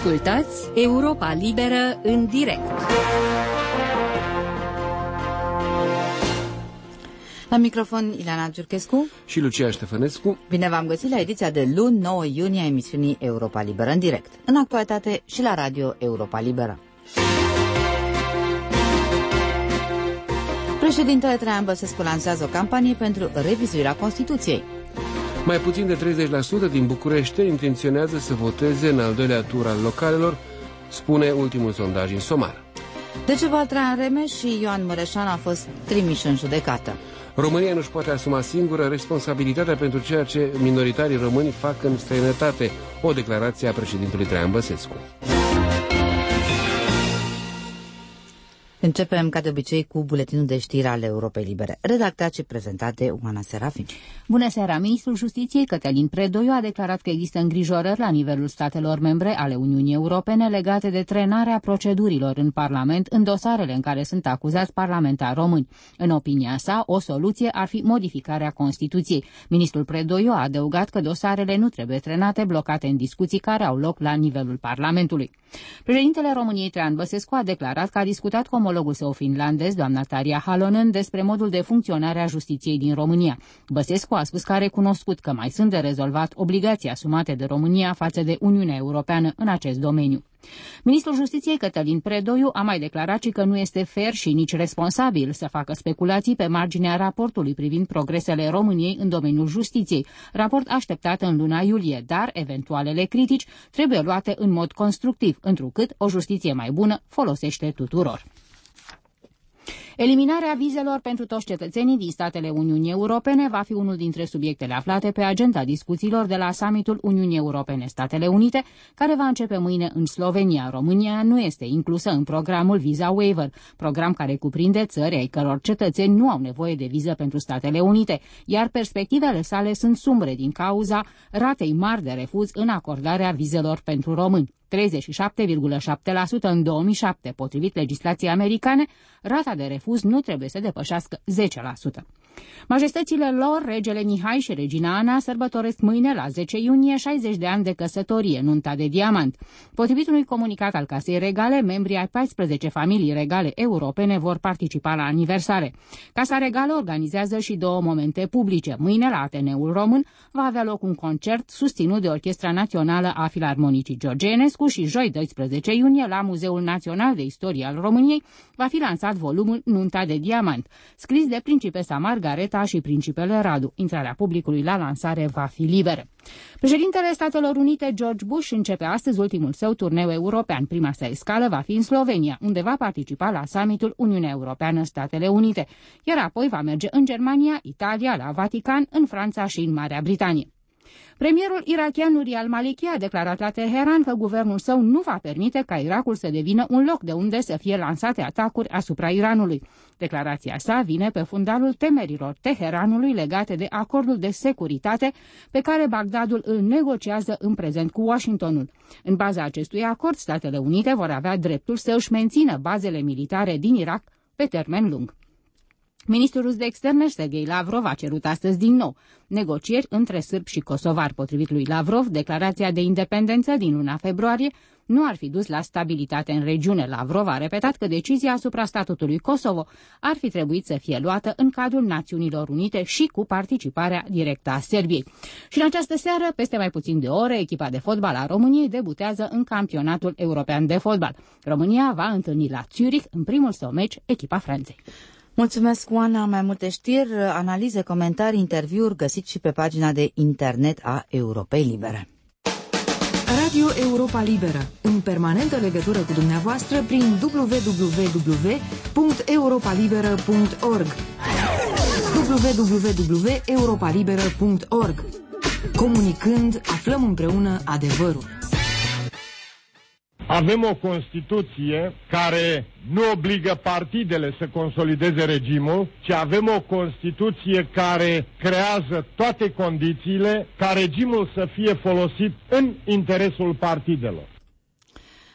Ascultați Europa Liberă în direct. La microfon Ileana Giurchescu și Lucia Ștefănescu. Bine v-am găsit la ediția de luni 9 iunie a emisiunii Europa Liberă în direct, în actualitate și la Radio Europa Liberă. Președintele Traian Băsescu lansează o campanie pentru revizuirea Constituției. Mai puțin de 30% din bucureșteni intenționează să voteze în al doilea tur al localelor, spune ultimul sondaj Insomar. Decebal Traian Remeș și Ioan Mureșan au fost trimiși în judecată. România nu-și poate asuma singură responsabilitatea pentru ceea ce minoritarii români fac în străinătate, o declarație a președintelui Traian Băsescu. Începem, ca de obicei, cu buletinul de știri ale Europei Libere, redactat și prezentat de Oana Serafin. Bună seara! Ministrul Justiției, Cătălin Predoiu, a declarat că există îngrijorări la nivelul statelor membre ale Uniunii Europene legate de trenarea procedurilor în Parlament în dosarele în care sunt acuzați parlamentari români. În opinia sa, o soluție ar fi modificarea Constituției. Ministrul Predoiu a adăugat că dosarele nu trebuie trenate, blocate în discuții care au loc la nivelul Parlamentului. Președintele României, Traian Băsescu, a declarat că a discutat cu omologul său finlandez, doamna Tarja Halonen, despre modul de funcționare a justiției din România. Băsescu a spus că a recunoscut că mai sunt de rezolvat obligații asumate de România față de Uniunea Europeană în acest domeniu. Ministrul Justiției, Cătălin Predoiu, a mai declarat și că nu este fair și nici responsabil să facă speculații pe marginea raportului privind progresele României în domeniul justiției, raport așteptat în luna iulie, dar eventualele critici trebuie luate în mod constructiv, întrucât o justiție mai bună folosește tuturor. Eliminarea vizelor pentru toți cetățenii din statele Uniunii Europene va fi unul dintre subiectele aflate pe agenda discuțiilor de la summitul Uniunii Europene-Statele Unite, care va începe mâine în Slovenia. România nu este inclusă în programul Visa Waiver, program care cuprinde țări ai căror cetățeni nu au nevoie de viză pentru Statele Unite, iar perspectivele sale sunt sumbre din cauza ratei mari de refuz în acordarea vizelor pentru români. 37,7% în 2007, potrivit legislației americane, rata de refuz nu trebuie să depășească 10%. Majestățile lor, regele Mihai și regina Ana, sărbătoresc mâine, la 10 iunie, 60 de ani de căsătorie, nunta de diamant. Potrivit unui comunicat al Casei Regale, membrii ai 14 familii regale europene vor participa la aniversare. Casa Regală organizează și două momente publice. Mâine, la Ateneul Român, va avea loc un concert susținut de Orchestra Națională a Filarmonicii George Enescu și joi 12 iunie, la Muzeul Național de Istorie al României, va fi lansat volumul Nunta de diamant, scris de principesa Margareta și principele Radu. Intrarea publicului la lansare va fi liberă. Președintele Statelor Unite, George Bush, începe astăzi ultimul său turneu european. Prima sa escală va fi în Slovenia, unde va participa la summitul Uniunea Europeană-Statele Unite, iar apoi va merge în Germania, Italia, la Vatican, în Franța și în Marea Britanie. Premierul irakian Nouri al-Maliki a declarat la Teheran că guvernul său nu va permite ca Irakul să devină un loc de unde să fie lansate atacuri asupra Iranului. Declarația sa vine pe fundalul temerilor Teheranului legate de acordul de securitate pe care Bagdadul îl negociază în prezent cu Washingtonul. În baza acestui acord, Statele Unite vor avea dreptul să își mențină bazele militare din Irak pe termen lung. Ministrul rus de externe, Sergei Lavrov, a cerut astăzi din nou negocieri între sârbi și kosovari. Potrivit lui Lavrov, declarația de independență din luna februarie nu ar fi dus la stabilitate în regiune. Lavrov a repetat că decizia asupra statutului Kosovo ar fi trebuit să fie luată în cadrul Națiunilor Unite și cu participarea directă a Serbiei. Și în această seară, peste mai puțin de ore, echipa de fotbal a României debutează în campionatul european de fotbal. România va întâlni la Zurich, în primul său meci, echipa Franței. Mulțumesc, Oana. Mai multe știri, analize, comentarii, interviuri găsiți și pe pagina de internet a Europei Libere. Radio Europa Liberă, în permanentă legătură cu dumneavoastră prin www.europalibera.org www.europalibera.org. Comunicând, aflăm împreună adevărul. Avem o Constituție care nu obligă partidele să consolideze regimul, ci avem o Constituție care creează toate condițiile ca regimul să fie folosit în interesul partidelor.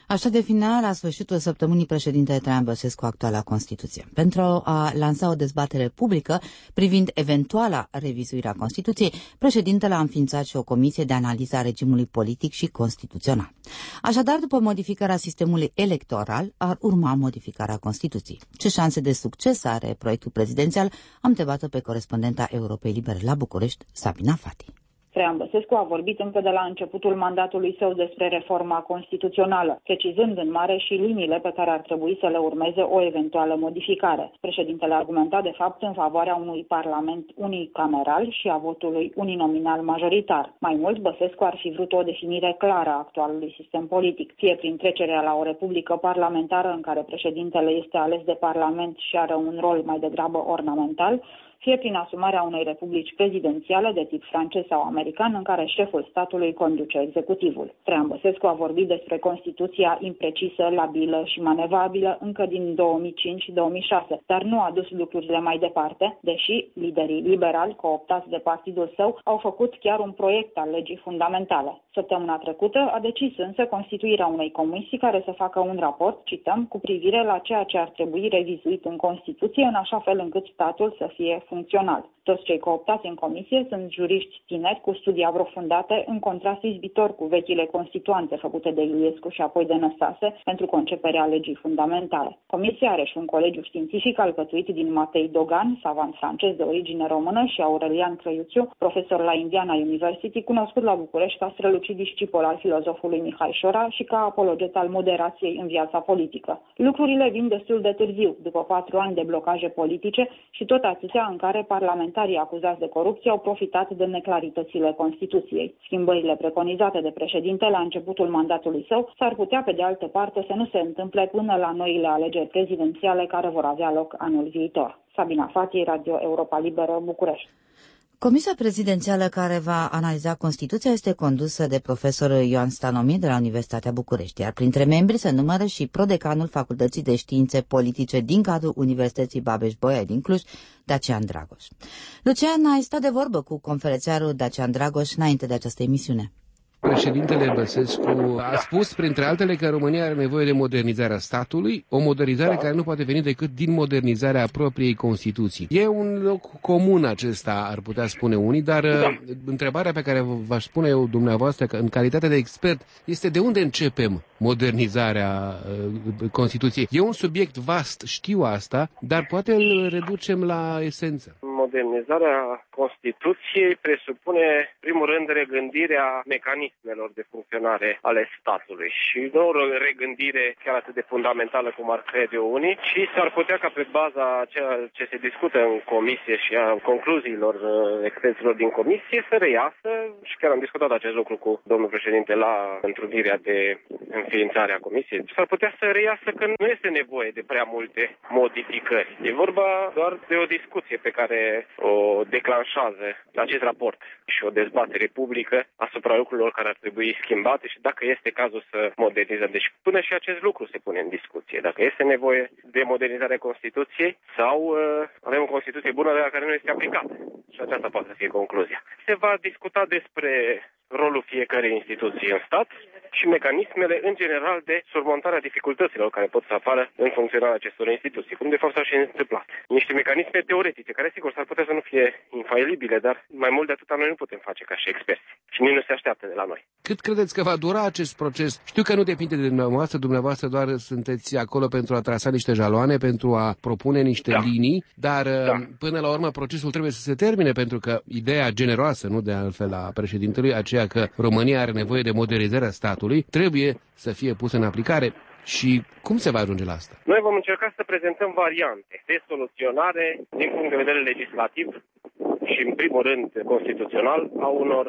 Așa defina la sfârșitul săptămânii președintele Traian Băsescu actuala Constituție. Pentru a lansa o dezbatere publică privind eventuala revizuire a Constituției, președintele a înființat și o comisie de analiză a regimului politic și constituțional. Așadar, după modificarea sistemului electoral, ar urma modificarea Constituției. Ce șanse de succes are proiectul prezidențial? Am întrebat-o pe corespondenta Europei Libere la București, Sabina Fati. Traian Băsescu a vorbit încă de la începutul mandatului său despre reforma constituțională, precizând în mare și liniile pe care ar trebui să le urmeze o eventuală modificare. Președintele argumenta de fapt în favoarea unui parlament unicameral și a votului uninominal majoritar. Mai mult, Băsescu ar fi vrut o definire clară a actualului sistem politic, fie prin trecerea la o republică parlamentară în care președintele este ales de parlament și are un rol mai degrabă ornamental, fie prin asumarea unei republici prezidențiale de tip francez sau american, în care șeful statului conduce executivul. Traian Băsescu a vorbit despre Constituția imprecisă, labilă și manevabilă încă din 2005 și 2006, dar nu a dus lucrurile mai departe, deși liderii liberali, cooptați de partidul său, au făcut chiar un proiect al legii fundamentale. Săptămâna trecută a decis însă constituirea unei comisii care să facă un raport, cităm, cu privire la ceea ce ar trebui revizuit în Constituție, în așa fel încât statul să fie funcțional. Toți cei cooptați în comisie sunt juriști tineri cu studii aprofundate, în contrast izbitor cu vechile constituante făcute de Iliescu și apoi de Năstase pentru conceperea legii fundamentale. Comisia are și un colegiu științific alcătuit din Matei Dogan, savant francez de origine română, și Aurelian Crăiuțiu, profesor la Indiana University, cunoscut la București ca strălucit discipol al filozofului Mihai Șora și ca apologet al moderației în viața politică. Lucrurile vin destul de târziu, după 4 ani de blocaje politice și tot atâția în care parlamentarii acuzați de corupție au profitat de neclaritățile Constituției. Schimbările preconizate de președinte la începutul mandatului său s-ar putea, pe de altă parte, să nu se întâmple până la noile alegeri prezidențiale care vor avea loc anul viitor. Sabina Fati, Radio Europa Liberă, București. Comisia prezidențială care va analiza Constituția este condusă de profesorul Ioan Stanomir de la Universitatea București, iar printre membri se numără și prodecanul Facultății de Științe Politice din cadrul Universității Babeș-Bolyai din Cluj, Dacian Dragoș. Lucian, ai stat de vorbă cu conferențiarul Dacian Dragoș înainte de această emisiune. Președintele Băsescu a spus, printre altele, că România are nevoie de modernizarea statului, o modernizare care nu poate veni decât din modernizarea propriei Constituții. E un loc comun acesta, ar putea spune unii, dar întrebarea pe care v-aș spune eu dumneavoastră, că în calitate de expert, este de unde începem modernizarea Constituției. E un subiect vast, știu asta, dar poate îl reducem la esență. Modernizarea Constituției presupune, în primul rând, regândirea mecanismelor de funcționare ale statului și nu o regândire chiar atât de fundamentală cum ar crede unii, și s-ar putea ca pe baza ceea ce se discută în comisie și a concluziilor experților din comisie să reiasă, și chiar am discutat acest lucru cu domnul președinte la întrunirea de înființare a comisiei, s-ar putea să reiasă că nu este nevoie de prea multe modificări. E vorba doar de o discuție pe care o declanșează acest raport și o dezbatere publică asupra lucrurilor care ar trebui schimbate și dacă este cazul să modernizăm. Deci până și acest lucru se pune în discuție. Dacă este nevoie de modernizarea Constituției sau avem o Constituție bună dar care nu este aplicată. Și aceasta poate să fie concluzia. Se va discuta despre rolul fiecărei instituții în stat și mecanismele în general de surmontare a dificultăților care pot să apară în funcționarea acestor instituții, cum de fapt s-a și întâmplat. Niște mecanisme teoretice, care sigur s-ar putea să nu fie infailibile, dar mai mult de atâta noi nu putem face ca și experți. Și nici nu se așteaptă de la noi. Cât credeți că va dura acest proces? Știu că nu depinde de dumneavoastră doar sunteți acolo pentru a trasa niște jaloane, pentru a propune niște linii, dar până la urmă procesul trebuie să se termine, pentru că ideea generoasă, nu de altfel a președintelui, aceea că România are nevoie de modernizarea statului, trebuie să fie pusă în aplicare. Și cum se va ajunge la asta? Noi vom încerca să prezentăm variante de soluționare din punct de vedere legislativ și, în primul rând, constituțional, a unor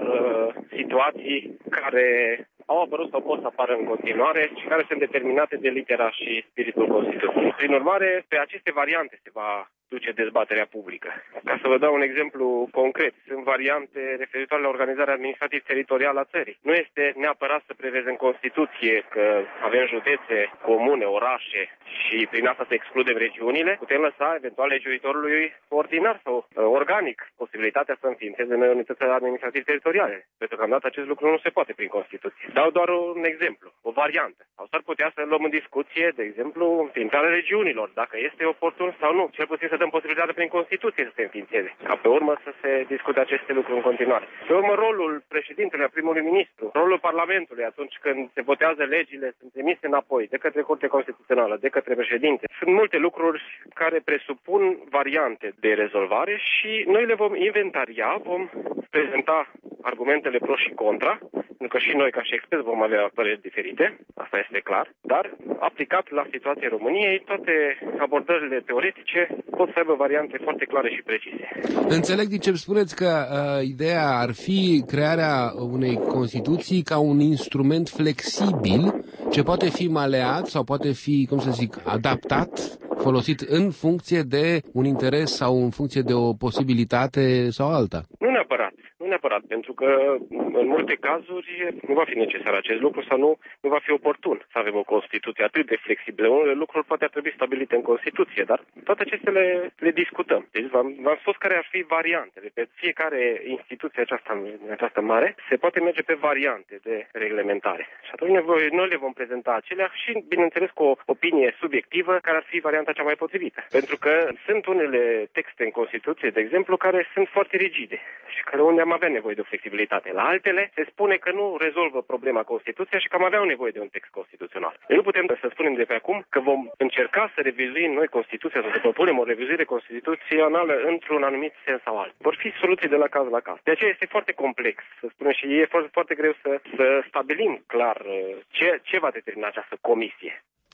situații care au apărut sau pot să apară în continuare și care sunt determinate de litera și spiritul Constituției. Prin urmare, pe aceste variante se va duce dezbaterea publică. Ca să vă dau un exemplu concret, sunt variante referitoare la organizarea administrativ-teritorială a țării. Nu este neapărat să prevezi în Constituție că avem județe, comune, orașe și prin asta să excludem regiunile. Putem lăsa eventual legiuitorului ordinar sau organic posibilitatea să înființeze noi unități administrativ-teritoriale. Pentru că am dat acest lucru nu se poate prin Constituție. Dau doar un exemplu, o variantă. Sau s-ar putea să luăm în discuție, de exemplu, înființarea regiunilor, dacă este oportun sau nu. Cel puțin să dăm posibilitatea prin Constituție să se înființeze. Ca pe urmă să se discute aceste lucruri în continuare. Pe urmă, rolul președintelui, a primului ministru, rolul Parlamentului atunci când se votează legile, sunt emise înapoi de către Curtea Constituțională, de către președinte. Sunt multe lucruri care presupun variante de rezolvare și noi le vom inventaria, vom prezenta argumentele pro și contra, pentru că și noi ca și experți vom avea păreri diferite, asta este clar, dar aplicat la situația României, toate abordările teoretice pot să aibă variante foarte clare și precise. Înțeleg din ce spuneți că ideea ar fi crearea unei Constituții ca un instrument flexibil ce poate fi maleat sau poate fi, adaptat, folosit în funcție de un interes sau în funcție de o posibilitate sau alta. Nu neapărat, pentru că în multe cazuri nu va fi necesar acest lucru sau nu va fi oportun să avem o Constituție atât de flexibilă. Unele lucruri poate ar trebui stabilite în Constituție, dar toate acestea le discutăm. Deci v-am spus care ar fi variantele. Pe fiecare instituție aceasta mare se poate merge pe variante de reglementare. Și atunci noi le vom prezenta acelea și, bineînțeles, cu o opinie subiectivă care ar fi varianta cea mai potrivită. Pentru că sunt unele texte în Constituție, de exemplu, care sunt foarte rigide și care unde am avea nevoie de o flexibilitate. La altele se spune că nu rezolvă problema Constituția și că am avea nevoie de un text constituțional. Noi nu putem să spunem de pe acum că vom încerca să revizuim noi Constituția sau să propunem o revizuire constituțională într-un anumit sens sau alt. Vor fi soluții de la caz la caz. De aceea este foarte complex, să spunem, și e foarte, foarte greu să stabilim clar ce va determina această comisie.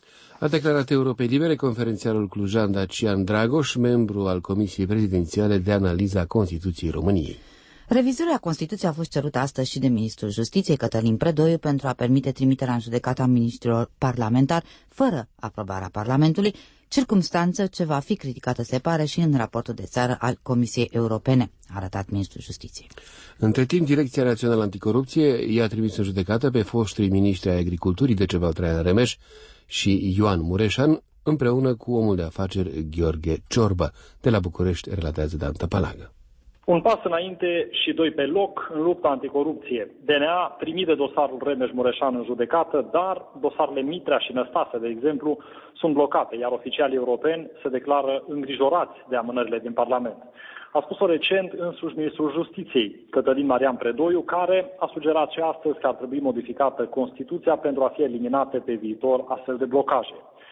A declarat Europei Libere conferențiarul clujan Dacian Dragoș, membru al Comisiei Prezidențiale de Analiză a Constituției României. Revizuirea Constituției a fost cerută astăzi și de ministrul Justiției, Cătălin Predoiu, pentru a permite trimiterea în judecată a miniștrilor parlamentari fără aprobarea Parlamentului, circumstanță ce va fi criticată, se pare, și în raportul de țară al Comisiei Europene, a arătat ministrul Justiției. Între timp, Direcția Națională Anticorupție i-a trimis în judecată pe foștii miniștri ai Agriculturii, Decebal Traian Remeș și Ioan Mureșan, împreună cu omul de afaceri Gheorghe Ciorbă. De la București, relatează Dan Tăpalagă. Un pas înainte și doi pe loc în lupta anticorupție. DNA trimite dosarul Remeș-Mureșan în judecată, dar dosarele Mitrea și Năstase, de exemplu, sunt blocate, iar oficialii europeni se declară îngrijorați de amânările din Parlament. A spus-o recent însuși ministrul Justiției, Cătălin Marian Predoiu, care a sugerat și astăzi că ar trebui modificată Constituția pentru a fi eliminate pe viitor astfel de blocaje.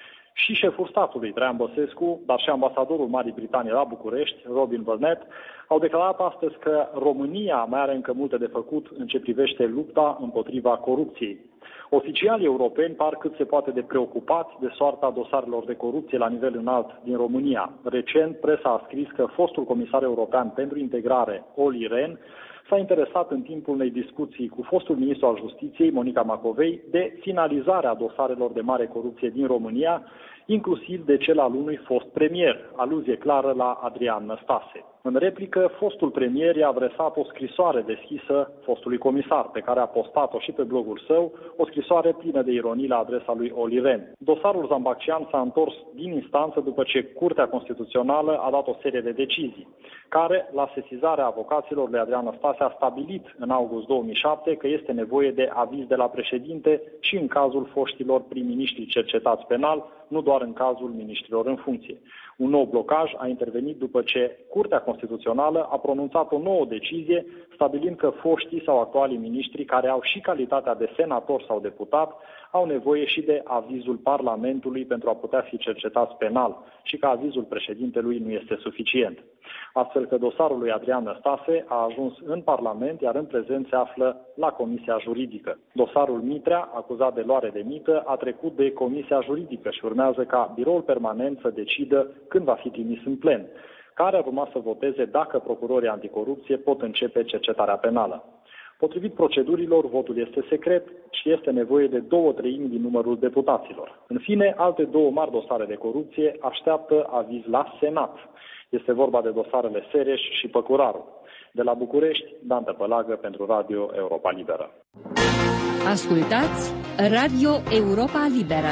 Și șeful statului, Traian Băsescu, dar și ambasadorul Marii Britanii la București, Robin Burnett, au declarat astăzi că România mai are încă multe de făcut în ce privește lupta împotriva corupției. Oficialii europeni par cât se poate de preocupați de soarta dosarelor de corupție la nivel înalt din România. Recent, presa a scris că fostul comisar european pentru integrare, Olli Rehn, s-a interesat în timpul unei discuții cu fostul ministru al Justiției, Monica Macovei, de finalizarea dosarelor de mare corupție din România, inclusiv de cel al unui fost premier, aluzie clară la Adrian Năstase. În replică, fostul premier i-a adresat o scrisoare deschisă fostului comisar, pe care a postat-o și pe blogul său, o scrisoare plină de ironii la adresa lui Olli Rehn. Dosarul Zambaccian s-a întors din instanță după ce Curtea Constituțională a dat o serie de decizii, care, la sesizarea avocaților lui Adrian Năstase, a stabilit în august 2007 că este nevoie de aviz de la președinte și în cazul foștilor prim-miniștri cercetați penal, nu doar în cazul miniștrilor în funcție. Un nou blocaj a intervenit după ce Curtea Constituțională a pronunțat o nouă decizie stabilind că foștii sau actualii miniștri care au și calitatea de senator sau deputat au nevoie și de avizul Parlamentului pentru a putea fi cercetați penal și că avizul președintelui nu este suficient. Astfel că dosarul lui Adrian Năstase a ajuns în Parlament, iar în prezent se află la Comisia Juridică. Dosarul Mitrea, acuzat de luare de mită, a trecut de Comisia Juridică și urmează ca Biroul Permanent să decidă când va fi trimis în plen, care ar urma să voteze dacă procurorii anticorupție pot începe cercetarea penală. Potrivit procedurilor, votul este secret și este nevoie de 2/3 din numărul deputaților. În fine, alte două mari dosare de corupție așteaptă aviz la Senat, Este vorba de dosarele Sereș și Păcuraru. De la București, Dan Tăpălagă pentru Radio Europa Liberă. Ascultați Radio Europa Liberă.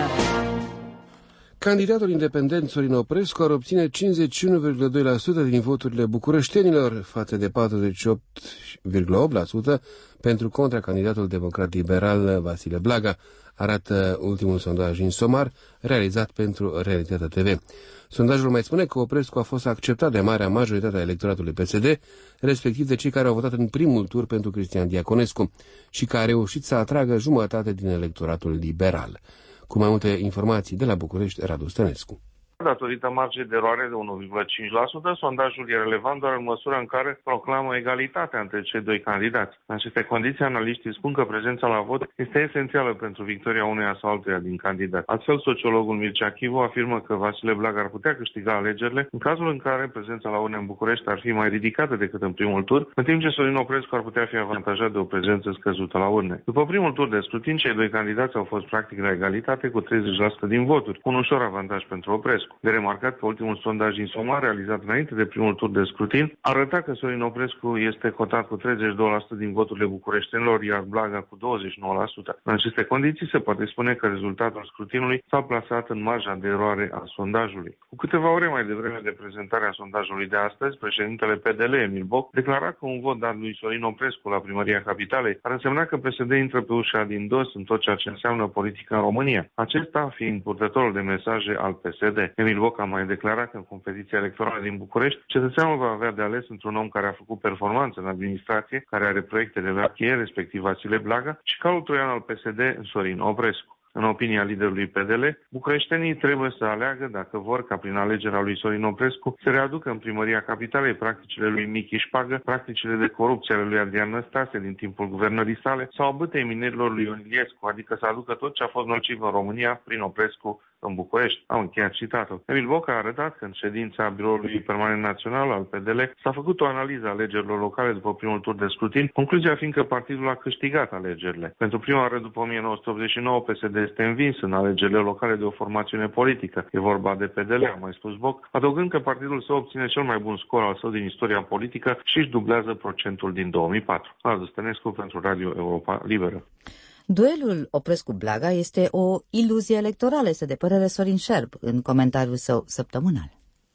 Candidatul independent Sorin Oprescu ar obține 51,2% din voturile bucureștenilor față de 48,8% pentru contracandidatul democrat liberal Vasile Blaga, arată ultimul sondaj Insomar realizat pentru Realitatea TV. Sondajul mai spune că Oprescu a fost acceptat de marea majoritate a electoratului PSD, respectiv de cei care au votat în primul tur pentru Cristian Diaconescu și care a reușit să atragă jumătate din electoratul liberal. Cu mai multe informații de la București, Radu Stănescu. Datorită marjei de eroare de 1,5%, sondajul e relevant doar în măsura în care proclamă egalitatea între cei doi candidați. În aceste condiții, analiștii spun că prezența la vot este esențială pentru victoria uneia sau altuia din candidați. Astfel, sociologul Mircea Chivu afirmă că Vasile Blaga ar putea câștiga alegerile în cazul în care prezența la urne în București ar fi mai ridicată decât în primul tur, în timp ce Sorin Oprescu ar putea fi avantajat de o prezență scăzută la urne. După primul tur de scrutin, cei doi candidați au fost practic la egalitate cu 30% din voturi, un ușor avantaj pentru Oprescu. De remarcat că ultimul sondaj Insomar, realizat înainte de primul tur de scrutin, arăta că Sorin Oprescu este cotat cu 32% din voturile bucureștenilor, iar Blaga cu 29%. În aceste condiții se poate spune că rezultatul scrutinului s-a plasat în marja de eroare a sondajului. Cu câteva ore mai devreme de prezentarea sondajului de astăzi, președintele PDL, Emil Boc, declara că un vot dat lui Sorin Oprescu la Primăria Capitalei ar însemna că PSD intră pe ușa din dos în tot ceea ce înseamnă politică în România, acesta fiind purtătorul de mesaje al PSD. Emil Boc a mai declarat că în competiția electorală din București, cetățeanul va avea de ales într-un om care a făcut performanță în administrație, care are proiecte de cheie, respectiv Vasile Blaga, și calul troian al PSD, Sorin Oprescu. În opinia liderului PDL, bucureștenii trebuie să aleagă dacă vor ca prin alegerea lui Sorin Oprescu să readucă în Primăria Capitalei practicile lui Michi Șpagă, practicile de corupție ale lui Adrian Năstase din timpul guvernării sale sau a bâtei minerilor lui Ion Iliescu, adică să aducă tot ce a fost nociv în România prin Oprescu în București. Au încheiat citatul. Emil Boc a arătat că în ședința Biroului Permanent Național al PDL s-a făcut o analiză a alegerilor locale după primul tur de scrutin, concluzia fiind că partidul a câștigat alegerile. Pentru prima oară după 1989, PSD este învins în alegerile locale de o formațiune politică. E vorba de PDL, a mai spus Boc, adăugând că partidul său obține cel mai bun scor al său din istoria politică și își dublează procentul din 2004. Radu Stănescu pentru Radio Europa Liberă. Duelul Oprescu-Blaga este o iluzie electorală, este de părere Sorin Șerb în comentariul său săptămânal.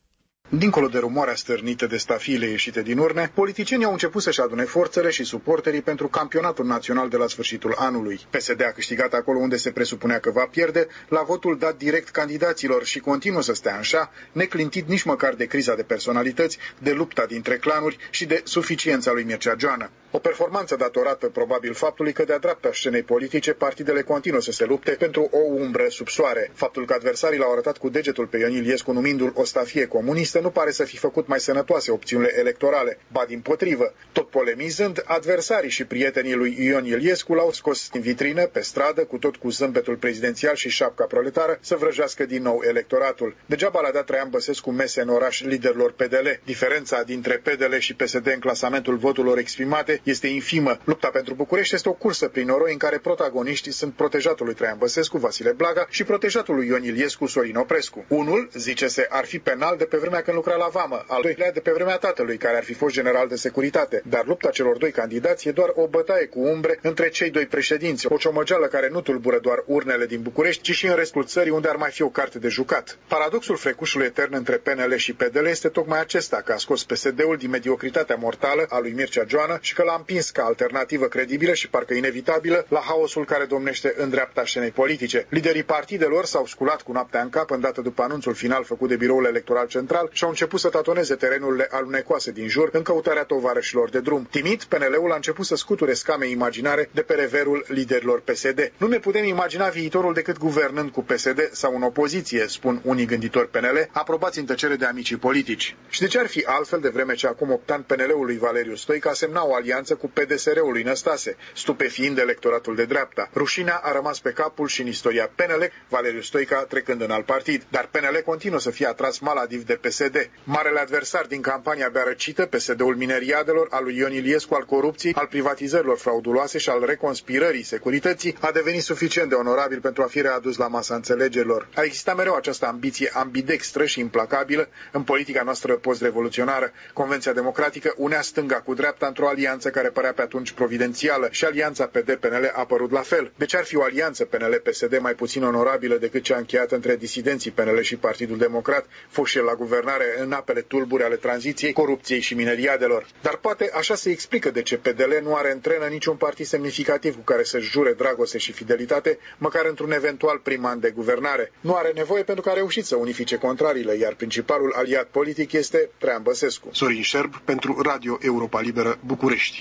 Dincolo de rumoarea stârnită de stafiile ieșite din urne, politicienii au început să-și adune forțele și suporterii pentru campionatul național de la sfârșitul anului. PSD a câștigat acolo unde se presupunea că va pierde, la votul dat direct candidaților și continuă să stea așa, neclintit nici măcar de criza de personalități, de lupta dintre clanuri și de suficiența lui Mircea Joană. O performanță datorată probabil faptului că de-a dreapta scenei politice partidele continuă să se lupte pentru o umbră sub soare. Faptul că adversarii l-au arătat cu degetul pe Ion Iliescu numindu-l o stafie comunistă nu pare să fi făcut mai sănătoase opțiunile electorale. Ba dimpotrivă, tot polemizând, adversarii și prietenii lui Ion Iliescu l-au scos din vitrină, pe stradă, cu zâmbetul prezidențial și șapca proletară, să vrăjească din nou electoratul. Degeaba l-a dat Traian Băsescu mese în oraș liderilor PDL. Diferența dintre PDL și PSD în clasamentul voturilor exprimate este infimă. Lupta pentru București este o cursă prin noroi în care protagoniștii sunt protejatul lui Traian Băsescu, Vasile Blaga, și protejatul lui Ion Iliescu, Sorin Oprescu. Unul, zice-se, ar fi penal de pe vremea când lucra la vamă, al doilea de pe vremea tatălui, care ar fi fost general de securitate. Dar lupta celor doi candidați e doar o bătaie cu umbre între cei doi președinți, o ciomăgeală care nu tulbură doar urnele din București, ci și în restul țării unde ar mai fi o carte de jucat. Paradoxul frecușului etern între PNL și PDL este tocmai acesta, că a scos PSD-ul din mediocritatea mortală a lui Mircea Joană și că l-a împins ca alternativă credibilă și parcă inevitabilă la haosul care domnește în dreapta scenei politice. Liderii partidelor s-au sculat cu noaptea în cap îndată după anunțul final făcut de Biroul Electoral Central și au început să tatoneze terenurile alunecoase din jur în căutarea tovarășilor de drum. Timid, PNL-ul a început să scuture scame imaginare de pe reverul liderilor PSD. Nu ne putem imagina viitorul decât guvernând cu PSD sau în opoziție, spun unii gânditori PNL, aprobați în tăcere de amicii politici. Și de ce ar fi altfel de vreme ce acum 8 ani PNL-ul lui Valeriu Stoica semna o alianță alianță cu PDSR-ul lui Năstase, stupefiind electoratul de dreapta. Rușinea a rămas pe capul și în istoria PNL, Valeriu Stoica trecând în alt partid, dar PNL continuă să fie atras maladiv de PSD. Marele adversar din campania abia răcită, PSD-ul mineriadelor, al lui Ion Iliescu, al corupției, al privatizărilor frauduloase și al reconspirării securității, a devenit suficient de onorabil pentru a fi readus la masa înțelegerilor. A existat mereu această ambiție ambidextră și implacabilă în politica noastră post-revoluționară. Convenția democratică unea stânga cu dreapta într-o alianță care părea pe atunci providențială și alianța PD-PNL a părut la fel. De ce ar fi o alianță PNL-PSD mai puțin onorabilă decât cea încheiată între disidenții PNL și Partidul Democrat, foști la guvernare în apele tulburi ale tranziției, corupției și mineriadelor? Dar poate așa se explică de ce PDL nu are în trenă niciun partid semnificativ cu care să-și jure dragoste și fidelitate, măcar într-un eventual prim an de guvernare. Nu are nevoie pentru că a reușit să unifice contrariile, iar principalul aliat politic este Traian Băsescu. Sorin Șerb pentru Radio Europa Liberă, București.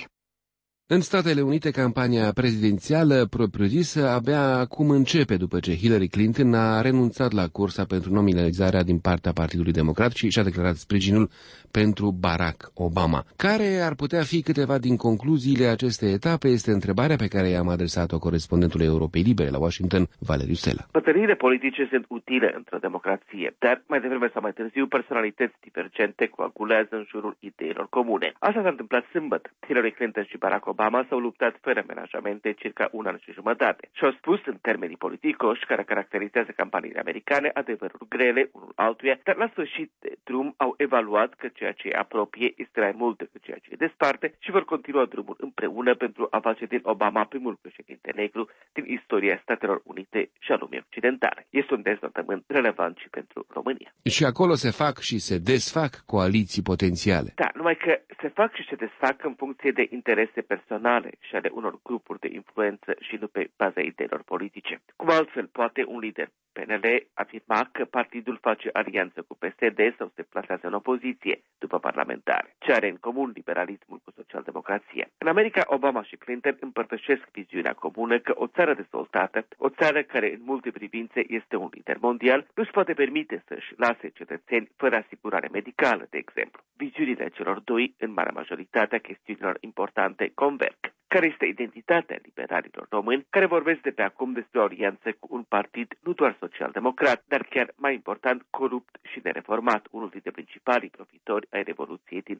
În Statele Unite, campania prezidențială propriu-zisă abia acum începe după ce Hillary Clinton a renunțat la cursa pentru nominalizarea din partea Partidului Democrat și și-a declarat sprijinul pentru Barack Obama. Care ar putea fi câteva din concluziile acestei etape este întrebarea pe care i-am adresat-o corespondentului Europei Libere la Washington, Valeriu Stela. Bătăliile politice sunt utile într-o democrație, dar mai devreme sau mai târziu personalități divergente coagulează în jurul ideilor comune. Asta s-a întâmplat sâmbătă. Hillary Clinton și Barack Obama s-au luptat fără menajamente circa un an și jumătate și au spus în termenii politicoși care caracterizează campaniile americane adevăruri grele unul altuia, dar la sfârșit de drum au evaluat că ceea ce îi apropie este mai mult decât ceea ce îi desparte și vor continua drumul împreună pentru a face din Obama primul președinte negru din istoria Statelor Unite și a lumii occidentale. Este un deznodământ relevant și pentru România. Și acolo se fac și se desfac coaliții potențiale. Da, numai că se fac și se desfac în funcție de interese personale și ale unor grupuri de influență și nu pe baza ideilor politice. Cum altfel poate un lider PNL afirma că partidul face alianță cu PSD sau se plasează în opoziție după parlamentare? Ce are în comun liberalismul cu socialdemocrația? În America, Obama și Clinton împărtășesc viziunea comună că o țară dezvoltată, o țară care în multe privințe este un lider mondial, nu își poate permite să-și lase cetățeni fără asigurare medicală, de exemplu. Viziunile celor doi, în marea majoritate a chestiunilor importante, converg. Care este identitatea liberalilor români, care vorbesc de pe acum despre o alianță cu un partid nu doar social-democrat, dar chiar mai important, corupt și nereformat, unul dintre principalii profitori ai Revoluției din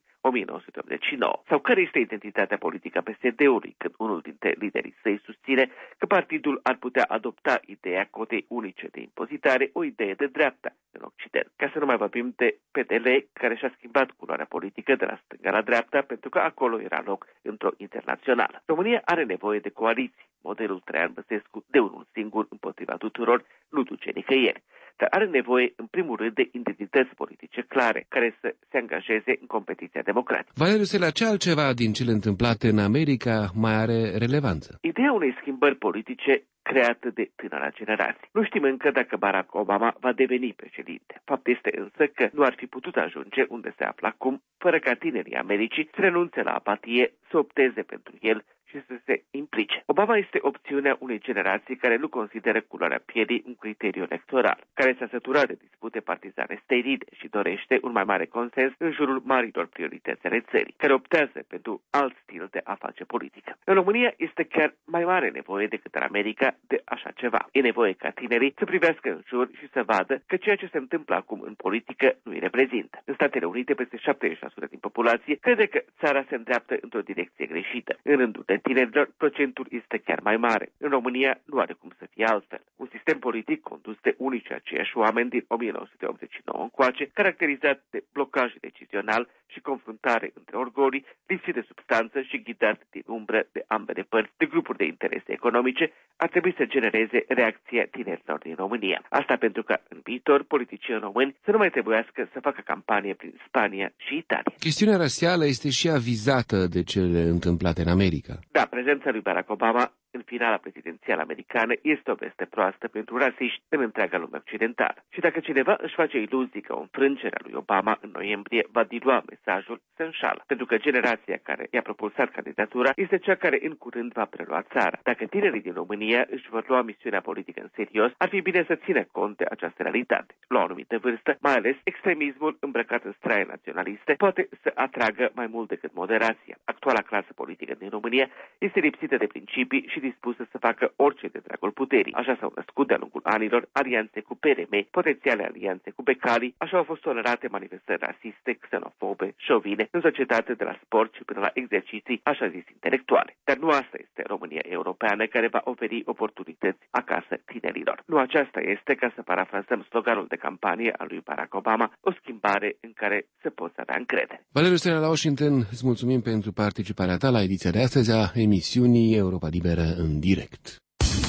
1989? Sau care este identitatea politică a PSD-ului, când unul dintre liderii săi susține că partidul ar putea adopta ideea cotei unice de impozitare, o idee de dreapta în Occident? Ca să nu mai vorbim de PDL, care și-a schimbat culoarea politică de la stânga la dreapta, pentru că acolo era loc într-o internațională. România are nevoie de coaliții. Modelul Traian Băsescu de unul singur împotriva tuturor nu duce nicăieri, dar are nevoie în primul rând de identități politice clare, care să se angajeze în competiția democratică. Valeriu Stela, ce altceva din cele întâmplate în America mai are relevanță? Ideea unei schimbări politice creată de tânăra generație. Nu știm încă dacă Barack Obama va deveni președinte. Fapt este însă că nu ar fi putut ajunge unde se află acum, fără ca tinerii Americii să renunțe la apatie, să opteze pentru el și să se implice. Obama este opțiunea unei generații care nu consideră culoarea pielii un criteriu electoral, care s-a săturat de dispute partizane steride și dorește un mai mare consens în jurul marilor priorități ale țării, care optează pentru alt stil de a face politică. În România este chiar mai mare nevoie decât în America de așa ceva. E nevoie ca tinerii să privească în jur și să vadă că ceea ce se întâmplă acum în politică nu îi reprezintă. În Statele Unite, peste 70% din populație crede că țara se îndreaptă într-o direcție greșită. În rândul de tinerilor, procentul este chiar mai mare. În România nu are cum să fie altfel. Un sistem politic condus de unii și aceiași oameni din 1989 încoace, caracterizat de blocaj decizional și confruntare între orgolii, lipsit de substanță și ghidat din umbră de ambele părți de grupuri de interese economice, ar trebui să genereze reacția tinerilor din România. Asta pentru că în viitor politicieni români să nu mai trebuiască să facă campanie prin Spania și Italia. Chestiunea rasială este și avizată de cele întâmplate în America. Da, prezența lui Barack Obama în finala prezidențială americană este o veste proastă pentru rasiști în întreaga lume occidentală. Și dacă cineva își face iluzii că o înfrângere a lui Obama în noiembrie va dilua mesajul, se înșală, pentru că generația care i-a propulsat candidatura este cea care în curând va prelua țara. Dacă tinerii din România își vor lua misiunea politică în serios, ar fi bine să țină cont de această realitate. La o anumită vârstă, mai ales extremismul îmbrăcat în straie naționaliste poate să atragă mai mult decât moderația. Actuala clasă politică din România este lipsită de principii și dispusă să facă orice de dragul puterii. Așa s-au născut de-a lungul anilor alianțe cu PRM, potențiale alianțe cu Becali, așa au fost tolerate manifestări rasiste, xenofobe, șovine, în societate de la sport și până la exerciții, așa zis, intelectuale. Dar nu asta este România europeană care va oferi oportunități acasă tinerilor. Nu aceasta este, ca să parafrazăm sloganul de campanie al lui Barack Obama, o schimbare în care se poți avea încredere. Valeriu Stelea la Washington, îți mulțumim pentru participarea ta la ediția de astăzi a emisiunii Europa Liberă în direct.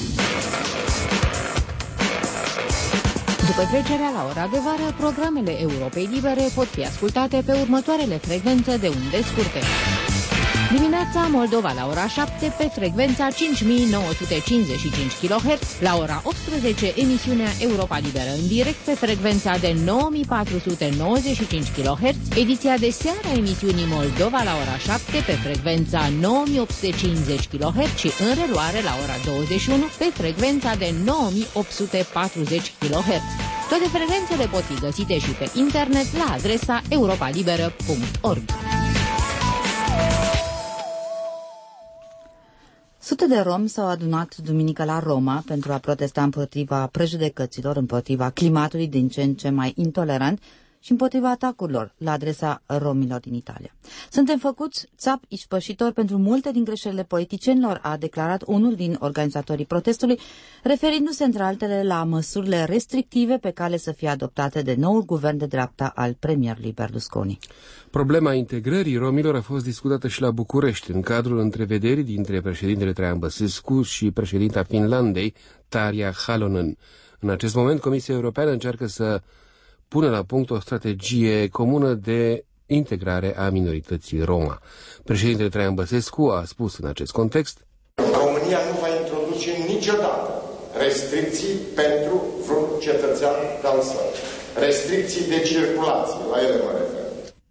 După trecerea la ora de vară, programele Europei Libere pot fi ascultate pe următoarele frecvențe de unde scurte. Dimineața Moldova la ora 7 pe frecvența 5955 kHz, la ora 18 emisiunea Europa Liberă în direct pe frecvența de 9495 kHz, ediția de seară a emisiunii Moldova la ora 7 pe frecvența 9850 kHz și în reluare la ora 21 pe frecvența de 9840 kHz. Toate frecvențele pot fi găsite și pe internet la adresa europalibera.org. Sute de romi s-au adunat duminică la Roma pentru a protesta împotriva prejudecăților, împotriva climatului din ce în ce mai intolerant și împotriva atacurilor la adresa romilor din Italia. Suntem făcuți țapi ispășitori pentru multe din greșelile politicienilor, a declarat unul din organizatorii protestului, referindu-se între altele la măsurile restrictive pe care să fie adoptate de noul guvern de dreapta al premierului Berlusconi. Problema integrării romilor a fost discutată și la București, în cadrul întrevederii dintre președintele Traian Băsescu și președinta Finlandei, Tarja Halonen. În acest moment, Comisia Europeană încearcă să pună la punct o strategie comună de integrare a minorității Roma. Președintele Traian Băsescu a spus în acest context: România nu va introduce niciodată restricții pentru vreun cetățean de-al său. Restricții de circulație, la ele mă refer.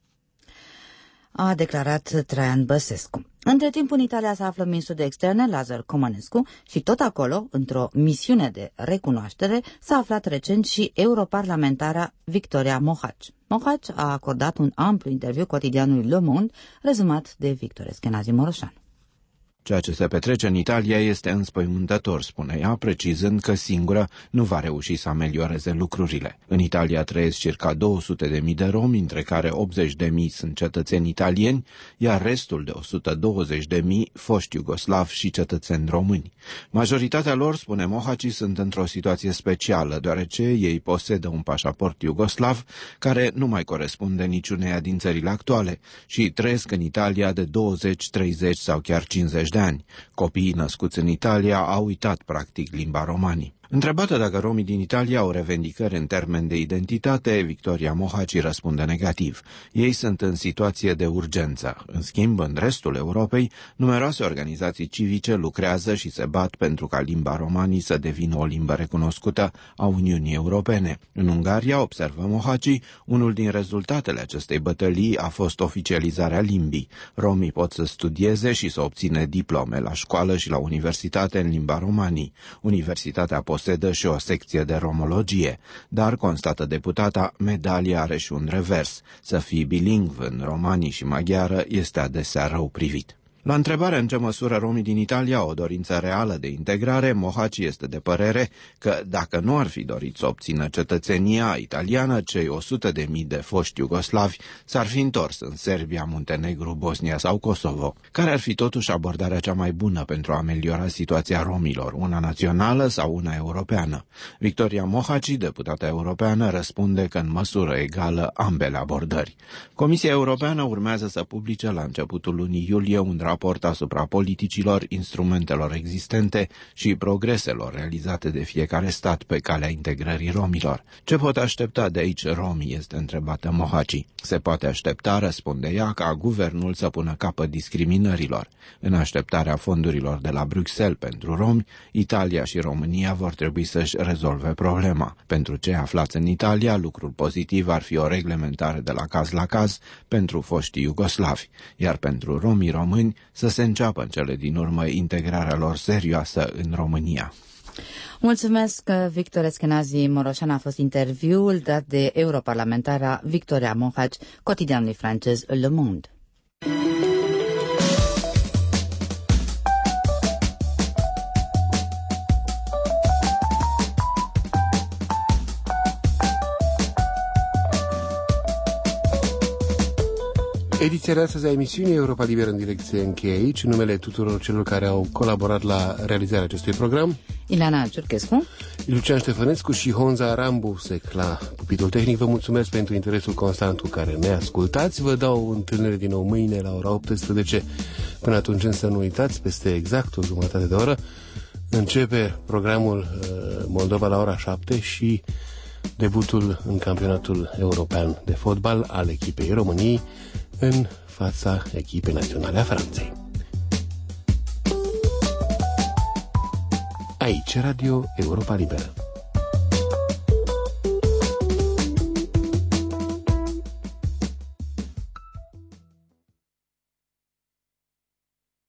A declarat Traian Băsescu. Între timp, în Italia se află ministrul de externe, Lazar Comănescu, și tot acolo, într-o misiune de recunoaștere, s-a aflat recent și europarlamentara Victoria Mohaci. Mohaci a acordat un amplu interviu cotidianului Le Monde, rezumat de Victor Eschenazi Moroșan. Ceea ce se petrece în Italia este înspăimântător, spune ea, precizând că singură nu va reuși să amelioreze lucrurile. În Italia trăiesc circa 200.000 de romi, între care 80.000 sunt cetățeni italieni, iar restul de 120.000 foști iugoslavi și cetățeni români. Majoritatea lor, spune Mohaci, sunt într-o situație specială, deoarece ei posedă un pașaport iugoslav care nu mai corespunde niciuneia din țările actuale și trăiesc în Italia de 20, 30 sau chiar 50 de ani. Copiii născuți în Italia au uitat practic limba romanii. Întrebată dacă romii din Italia au revendicări în termen de identitate, Victoria Mohaci răspunde negativ. Ei sunt în situație de urgență. În schimb, în restul Europei, numeroase organizații civice lucrează și se bat pentru ca limba romanii să devină o limbă recunoscută a Uniunii Europene. În Ungaria, observă Mohaci, unul din rezultatele acestei bătălii a fost oficializarea limbii. Romii pot să studieze și să obțină diplome la școală și la universitate în limba romanii. Universitatea posedă și o secție de romologie, dar, constată deputata, medalia are și un revers. Să fii bilingv în romanii și maghiară este adesea rău privit. La întrebarea în ce măsură romii din Italia au o dorință reală de integrare, Mohaci este de părere că dacă nu ar fi dorit să obțină cetățenia italiană, cei 100.000 de foști iugoslavi s-ar fi întors în Serbia, Muntenegru, Bosnia sau Kosovo. Care ar fi totuși abordarea cea mai bună pentru a ameliora situația romilor, una națională sau una europeană? Victoria Mohaci, deputata europeană, răspunde că în măsură egală ambele abordări. Comisia Europeană urmează să publice la începutul lunii iulie un raport raport asupra politicilor, instrumentelor existente și progreselor realizate de fiecare stat pe calea integrării romilor. Ce pot aștepta de aici romii, este întrebată Mohaci. Se poate aștepta, răspunde ea, ca guvernul să pună capăt discriminărilor. În așteptarea fondurilor de la Bruxelles pentru romi, Italia și România vor trebui să-și rezolve problema. Pentru cei aflați în Italia, lucrul pozitiv ar fi o reglementare de la caz pentru foștii iugoslavi, iar pentru romii români să se înceapă în cele din urmă integrarea lor serioasă în România. Mulțumesc, Victor Eschenazi Moroșan. A fost interviul dat de europarlamentara Victoria Mohaci, cotidianului francez Le Monde. Ediția de astăzi a emisiunii Europa Liberă în direct se încheie aici. În numele tuturor celor care au colaborat la realizarea acestui program: Ileana Ciurchescu, Lucian Ștefănescu și Honza Rambusec la pupitul tehnic. Vă mulțumesc pentru interesul constant cu care ne ascultați. Vă dau o întâlnire din nou mâine la ora 18. Până atunci însă nu uitați, peste exact o jumătate de oră începe programul Moldova la ora 7 și debutul în campionatul european de fotbal al echipei României în fața echipei naționale a Franței. Aici Radio Europa Liberă.